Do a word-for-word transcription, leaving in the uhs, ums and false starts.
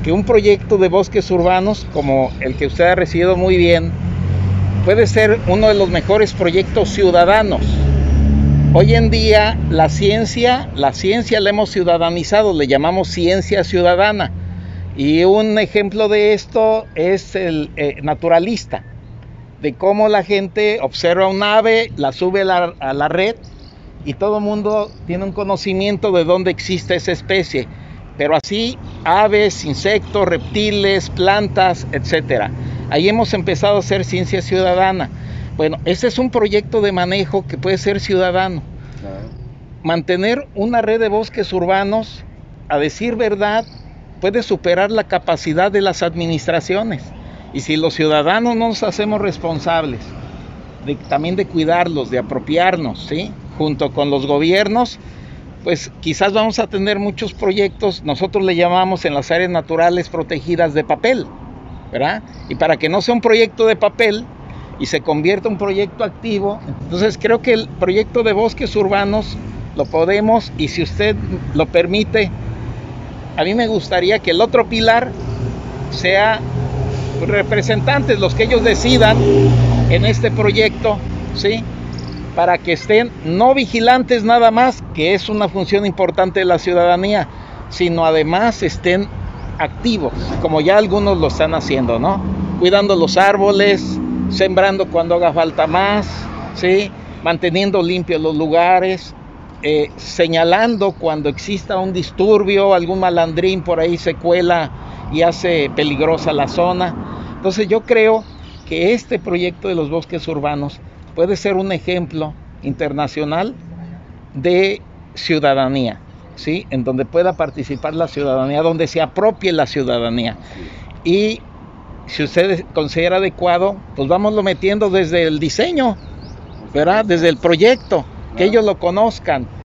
que un proyecto de bosques urbanos, como el que usted ha recibido muy bien, puede ser uno de los mejores proyectos ciudadanos. Hoy en día la ciencia, la ciencia la hemos ciudadanizado, le llamamos ciencia ciudadana. Y un ejemplo de esto es el eh, naturalista, de cómo la gente observa un ave, la sube a la, a la red y todo el mundo tiene un conocimiento de dónde existe esa especie. Pero así aves, insectos, reptiles, plantas, etcétera. Ahí hemos empezado a hacer ciencia ciudadana. Bueno, ese es un proyecto de manejo que puede ser ciudadano. Claro. Mantener una red de bosques urbanos, a decir verdad, puede superar la capacidad de las administraciones. Y si los ciudadanos no nos hacemos responsables de, también de cuidarlos, de apropiarnos, ¿sí?, junto con los gobiernos, pues quizás vamos a tener muchos proyectos, nosotros le llamamos en las áreas naturales protegidas de papel, ¿verdad? Y para que no sea un proyecto de papel y se convierta en un proyecto activo, entonces creo que el proyecto de bosques urbanos lo podemos, y si usted lo permite, a mí me gustaría que el otro pilar sea representantes, los que ellos decidan en este proyecto, ¿sí?, para que estén no vigilantes nada más, que es una función importante de la ciudadanía, sino además estén activos, como ya algunos lo están haciendo, ¿no? Cuidando los árboles, sembrando cuando haga falta más, ¿sí?, manteniendo limpios los lugares, eh, señalando cuando exista un disturbio, algún malandrín por ahí se cuela y hace peligrosa la zona. Entonces yo creo que este proyecto de los bosques urbanos puede ser un ejemplo internacional de ciudadanía, ¿sí?, en donde pueda participar la ciudadanía, donde se apropie la ciudadanía. Y si usted considera adecuado, pues vámoslo metiendo desde el diseño, ¿verdad?, desde el proyecto, que ellos lo conozcan,